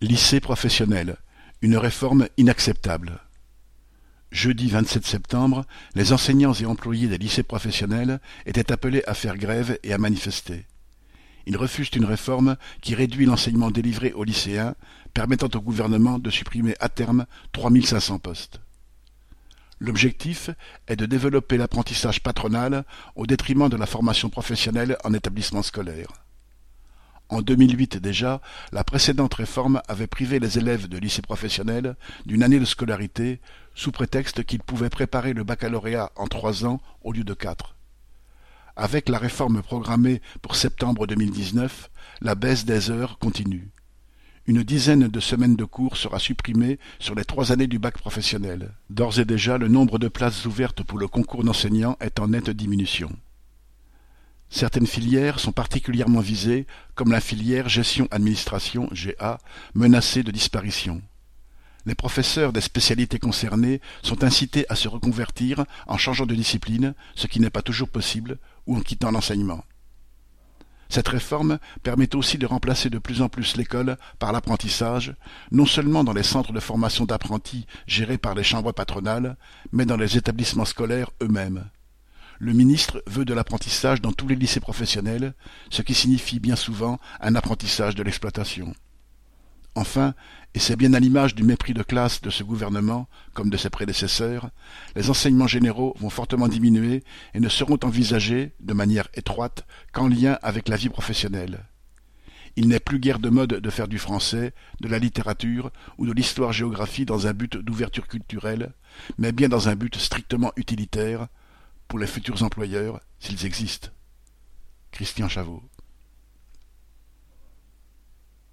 Lycée professionnel, une réforme inacceptable. Jeudi 27 septembre, les enseignants et employés des lycées professionnels étaient appelés à faire grève et à manifester. Ils refusent une réforme qui réduit l'enseignement délivré aux lycéens, permettant au gouvernement de supprimer à terme 3500 postes. L'objectif est de développer l'apprentissage patronal au détriment de la formation professionnelle en établissement scolaire. En 2008 déjà, la précédente réforme avait privé les élèves de lycée professionnel d'une année de scolarité sous prétexte qu'ils pouvaient préparer le baccalauréat en 3 ans au lieu de 4. Avec la réforme programmée pour septembre 2019, la baisse des heures continue. Une dizaine de semaines de cours sera supprimée sur les 3 années du bac professionnel. D'ores et déjà, le nombre de places ouvertes pour le concours d'enseignants est en nette diminution. Certaines filières sont particulièrement visées, comme la filière gestion-administration (GA), menacée de disparition. Les professeurs des spécialités concernées sont incités à se reconvertir en changeant de discipline, ce qui n'est pas toujours possible, ou en quittant l'enseignement. Cette réforme permet aussi de remplacer de plus en plus l'école par l'apprentissage, non seulement dans les centres de formation d'apprentis gérés par les chambres patronales, mais dans les établissements scolaires eux-mêmes. Le ministre veut de l'apprentissage dans tous les lycées professionnels, ce qui signifie bien souvent un apprentissage de l'exploitation. Enfin, et c'est bien à l'image du mépris de classe de ce gouvernement, comme de ses prédécesseurs, les enseignements généraux vont fortement diminuer et ne seront envisagés, de manière étroite, qu'en lien avec la vie professionnelle. Il n'est plus guère de mode de faire du français, de la littérature ou de l'histoire-géographie dans un but d'ouverture culturelle, mais bien dans un but strictement utilitaire, pour les futurs employeurs, s'ils existent. Christian Chavot.